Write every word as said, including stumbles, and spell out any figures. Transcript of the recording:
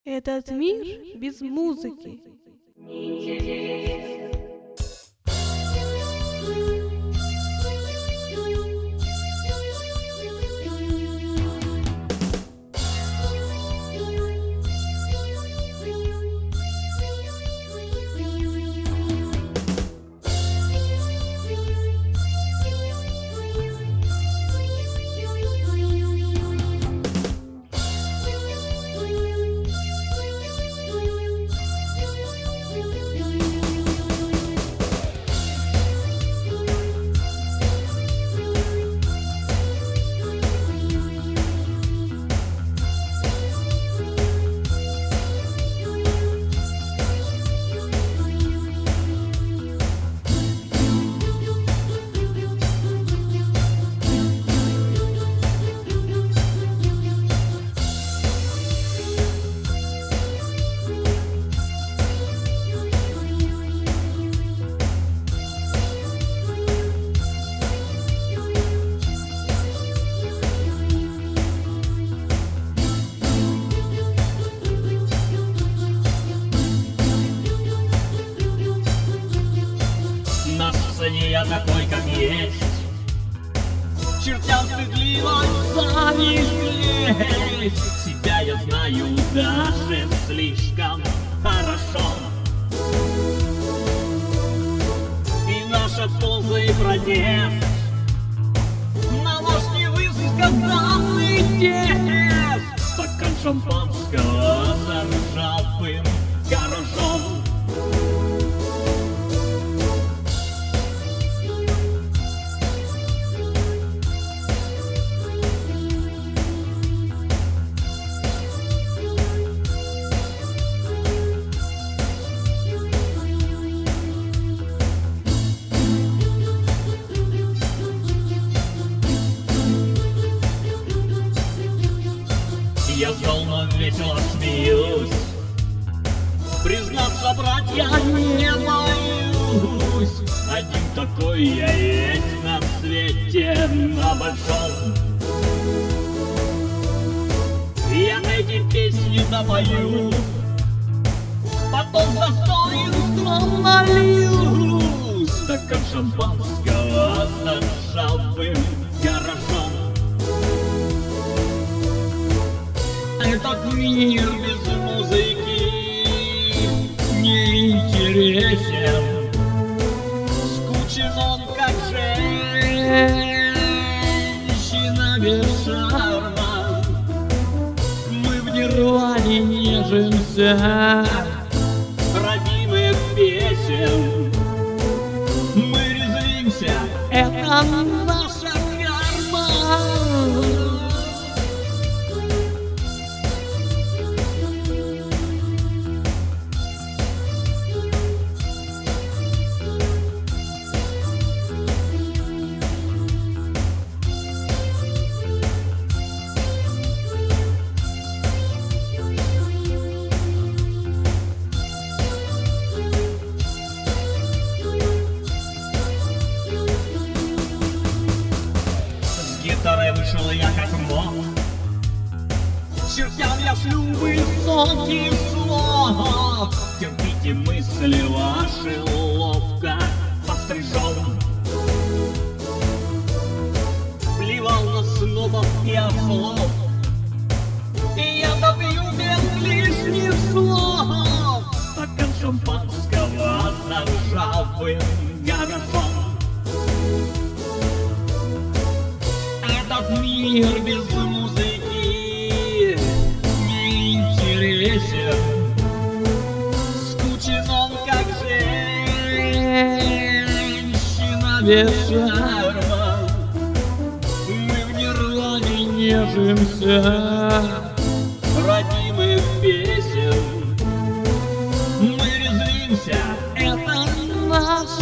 Этот мир без музыки. На сцене я такой, как есть, чертям стыдливо зависть лезть. Себя я знаю даже слишком хорошо, и наша поза и протест на наш невысказанный тест. Стакан шампанского за ржавым гаражом. Я зол, но весело смеюсь, признаться, брать я не боюсь. Один такой я есть на свете, на большом. Я эти песни допою, потом за сто инструментов налью. Стакан шампанского за ржавым гаражом. Этот мир без музыки не интересен, скучен он, как женщина без шарма. Мы в нирване нежимся, родимых песен. Мы резвимся, это наша карма. С гитарой вышел я как мог, чертям я шлю высокий слог. Терпите мысли ваши ловко пострижен. Плевал на снобов и ослов, и я добью без лишних слов. Стакан шампанского за ржавым гаражом. Этот мир без музыки не интересен, скучен он, как женщина без шарма. Мы в нирване нежимся, родимых песен. Мы резвимся, это наш